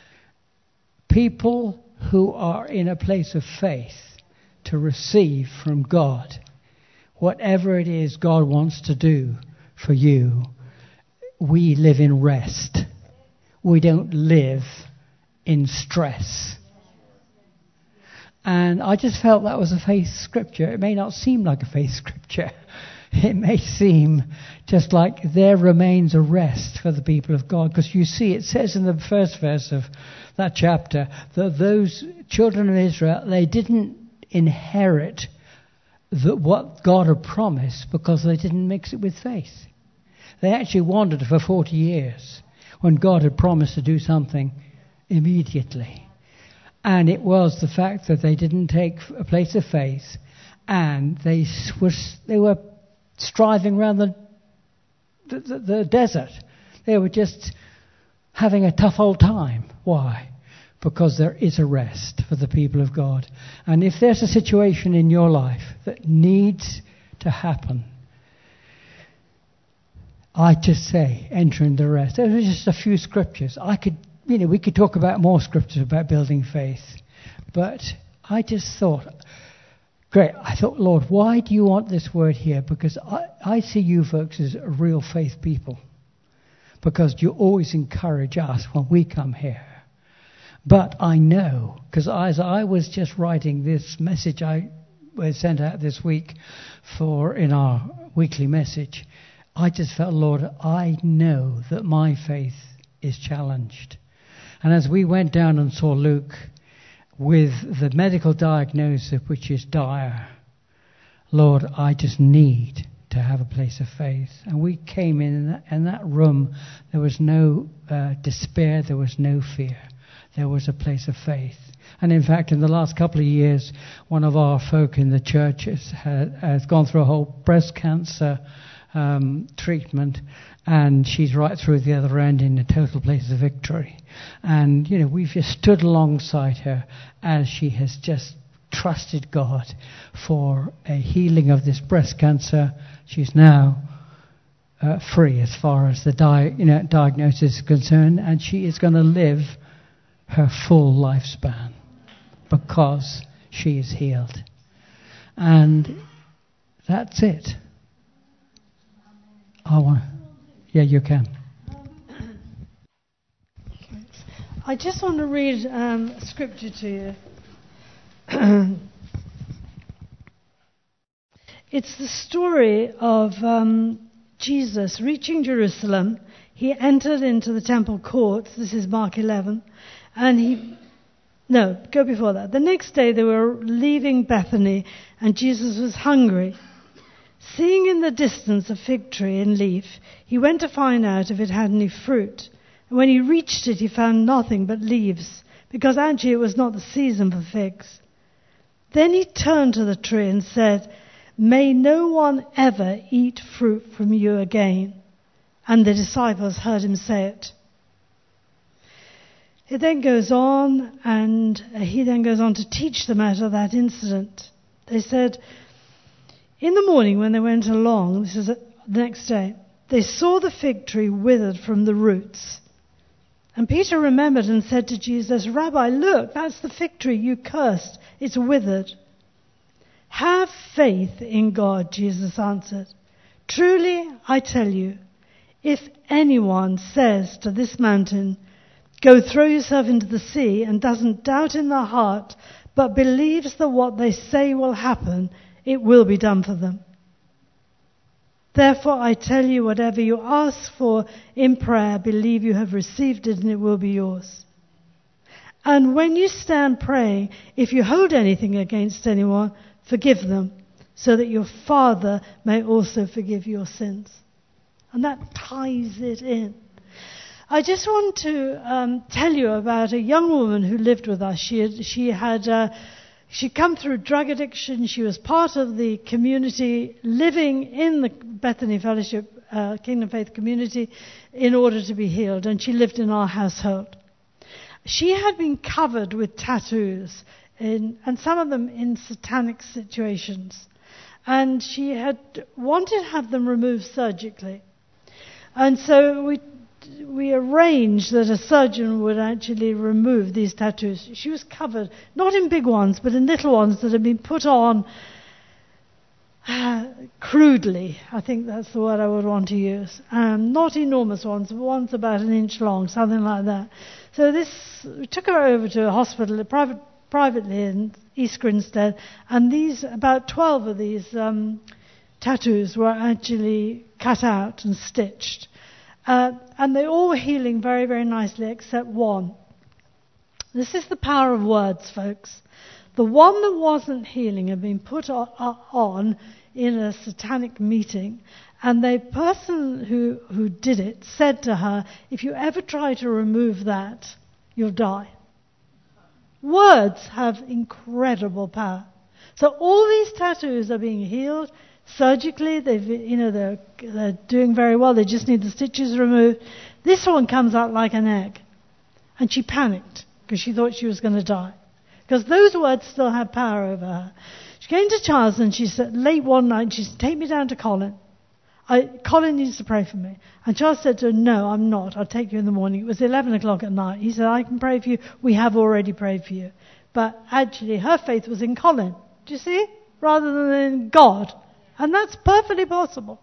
People who are in a place of faith to receive from God whatever it is God wants to do for you, we live in rest. We don't live in stress. And I just felt that was a faith scripture. It may not seem like a faith scripture. It may seem just like there remains a rest for the people of God. Because you see, it says in the first verse of that chapter that those children of Israel, they didn't inherit the, what God had promised because they didn't mix it with faith. They actually wandered for forty years when God had promised to do something immediately. And it was the fact that they didn't take a place of faith, and they were they were striving around the the, the the desert. They were just having a tough old time. Why? Because there is a rest for the people of God. And if there's a situation in your life that needs to happen, I just say, enter in the rest. There's just a few scriptures. I could, you know, we could talk about more scriptures about building faith. But I just thought, great, I thought, Lord, why do you want this word here? Because I, I see you folks as real faith people. Because you always encourage us when we come here. But I know, because as I was just writing this message I was sent out this week for in our weekly message, I just felt, Lord, I know that my faith is challenged. And as we went down and saw Luke with the medical diagnosis, which is dire, Lord, I just need to have a place of faith. And we came in, in that, in that room, there was no uh, despair, there was no fear. There was a place of faith. And in fact, in the last couple of years, one of our folk in the church has, has gone through a whole breast cancer um, treatment, and she's right through the other end in a total place of victory. And, you know, we've just stood alongside her as she has just trusted God for a healing of this breast cancer. She's now uh, free as far as the di- you know, diagnosis is concerned, and she is going to live her full lifespan because she is healed. And that's it. I want. Yeah, you can. I just want to read um, a scripture to you. It's the story of um, Jesus reaching Jerusalem. He entered into the temple courts. This is Mark eleven. And he, no, go before that. The next day they were leaving Bethany, and Jesus was hungry. Seeing in the distance a fig tree in leaf, he went to find out if it had any fruit. And when he reached it, he found nothing but leaves, because actually it was not the season for figs. Then he turned to the tree and said, "May no one ever eat fruit from you again." And the disciples heard him say it. It then goes on, and he then goes on to teach them out of that incident. They said, in the morning when they went along, this is the next day, they saw the fig tree withered from the roots. And Peter remembered and said to Jesus, "Rabbi, look, that's the fig tree you cursed. It's withered." "Have faith in God," Jesus answered. "Truly, I tell you, if anyone says to this mountain, 'Go throw yourself into the sea,' and doesn't doubt in their heart, but believes that what they say will happen, it will be done for them. Therefore, I tell you, whatever you ask for in prayer, believe you have received it and it will be yours. And when you stand praying, if you hold anything against anyone, forgive them, so that your Father may also forgive your sins." And that ties it in. I just want to um, tell you about a young woman who lived with us. She had, she had uh, she'd come through drug addiction. She was part of the community, living in the Bethany Fellowship uh, Kingdom Faith community in order to be healed. And she lived in our household. She had been covered with tattoos, in, and some of them in satanic situations. And she had wanted to have them removed surgically. And so we we arranged that a surgeon would actually remove these tattoos. She was covered, not in big ones, but in little ones that had been put on uh, crudely. I think that's the word I would want to use. Um, not enormous ones, but ones about an inch long, something like that. So this, we took her over to a hospital, a private, privately in East Grinstead, and these, about twelve of these um, tattoos were actually cut out and stitched. Uh, and they all were healing very, very nicely, except one. This is the power of words, folks. The one that wasn't healing had been put on, on in a satanic meeting, and the person who, who did it said to her, "If you ever try to remove that, you'll die." Words have incredible power. So all these tattoos are being healed surgically. They've, you know, they're, they're doing very well. They just need the stitches removed. This one comes out like an egg. And she panicked because she thought she was going to die. Because those words still had power over her. She came to Charles and she said, late one night, she said, "Take me down to Colin. I, Colin needs to pray for me." And Charles said to her, "No, I'm not. I'll take you in the morning." It was eleven o'clock at night. He said, "I can pray for you. We have already prayed for you." But actually, her faith was in Colin. Do you see? Rather than in God. And that's perfectly possible.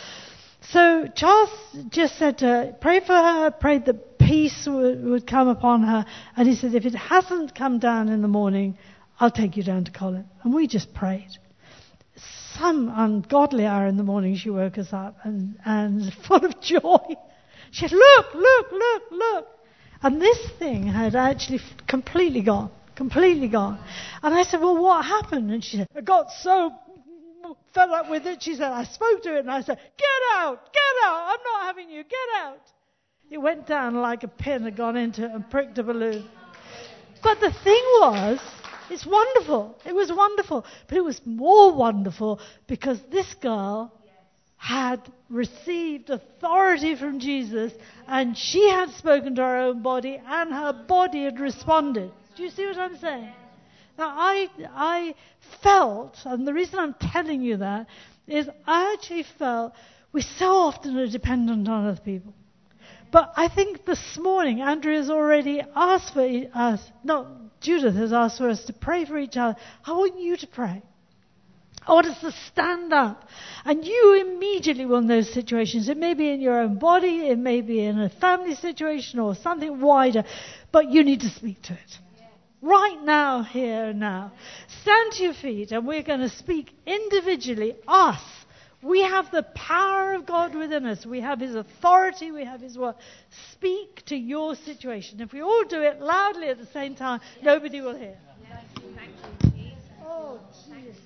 So Charles just said to her, pray for her, prayed that peace would, would come upon her. And he said, "If it hasn't come down in the morning, I'll take you down to Colin." And we just prayed. Some ungodly hour in the morning, she woke us up and, and full of joy. She said, "Look, look, look, look." And this thing had actually completely gone, completely gone. And I said, "Well, what happened?" And she said, "I got so fed up with it." She said, "I spoke to it and I said, 'Get out, get out, I'm not having you, get out.'" It went down like a pin had gone into it and pricked a balloon. But the thing was, it's wonderful. It was wonderful. But it was more wonderful because this girl had received authority from Jesus and she had spoken to her own body and her body had responded. Do you see what I'm saying? Now, I, I felt, and the reason I'm telling you that is I actually felt we so often are dependent on other people. But I think this morning, Andrea's already asked for us, no, Judith has asked for us to pray for each other. I want you to pray. I want us to stand up. And you immediately will know situations. It may be in your own body, it may be in a family situation or something wider, but you need to speak to it. Right now, here and now. Stand to your feet and we're going to speak individually, us. We have the power of God within us. We have His authority. We have His word. Speak to your situation. If we all do it loudly at the same time, nobody will hear. Thank you. Oh, Jesus.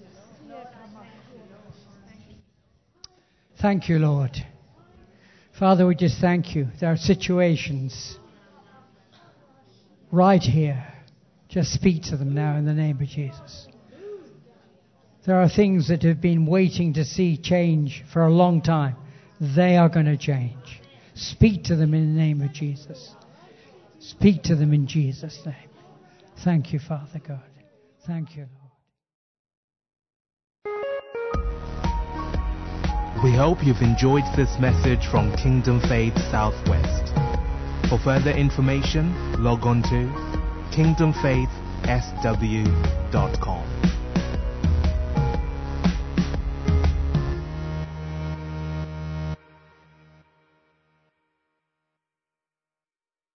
Thank you, Lord. Father, we just thank you. There are situations right here. Just speak to them now in the name of Jesus. There are things that have been waiting to see change for a long time. They are going to change. Speak to them in the name of Jesus. Speak to them in Jesus' name. Thank you, Father God. Thank you, Lord. We hope you've enjoyed this message from Kingdom Faith Southwest. For further information, log on to kingdom faith s w dot com.